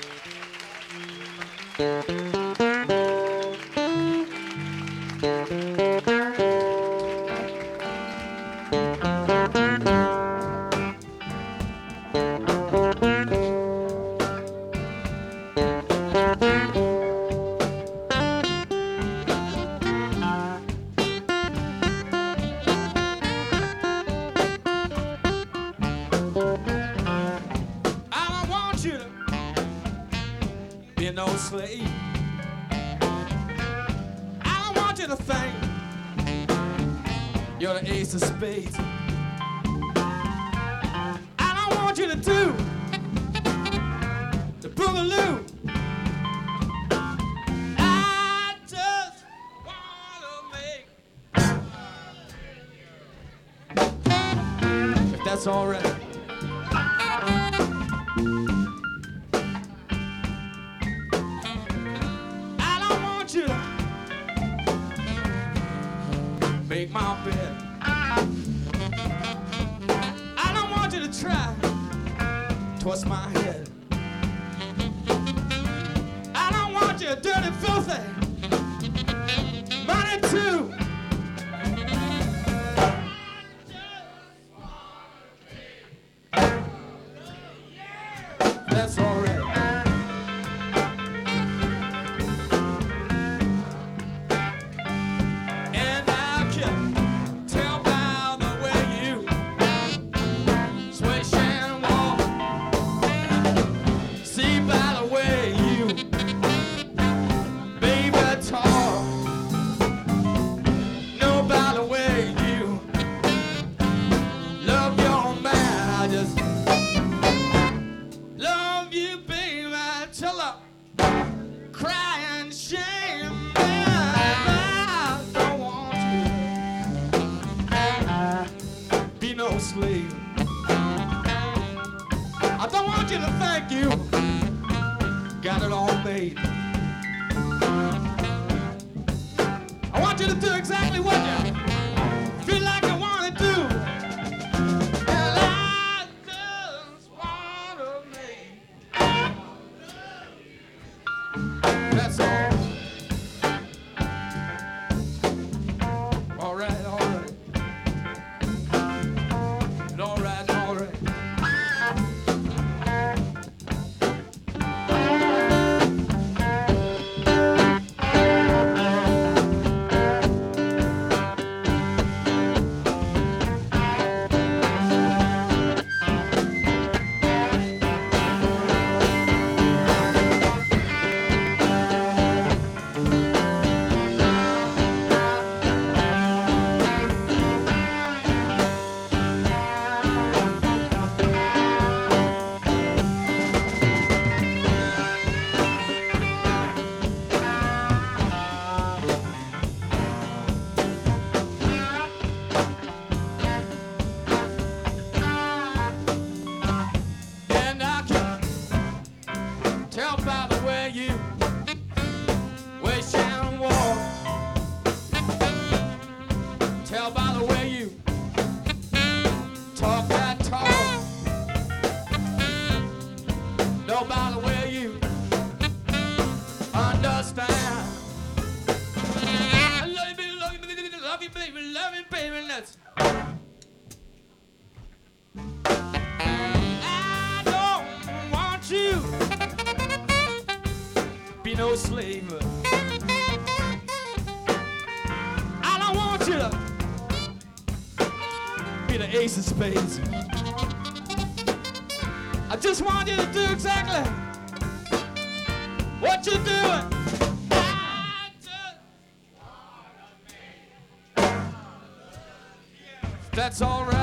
I don't want you to be no slave. I don't want you to think you're the ace of spades. I don't want you to do the boogaloo. I just wanna make, if that's all right. I don't want you to make my bed. I don't want you to try twist my head. I don't want you dirty, filthy, money too. That's all right. And I can tell by the way you swish and walk. See by the way you, baby, talk. Know by the way you love your man. I just love you, baby, till I cry and shame. I don't want you to be no slave. I don't want you to think you got it all made. I want you to do exactly what you feel like you want to do. And I just want to make, that's all. All right, all right. All right, all right. And I can tell by the way you wish and walk. Tell by the way you talk that talk. Know by the way you understand. I love you, baby, love you, baby, love you, baby, love you, baby. Let's. I don't want you be no slave. I don't want you to be the ace of spades. I just want you to do exactly what you're doing. I just wanna make, that's all right.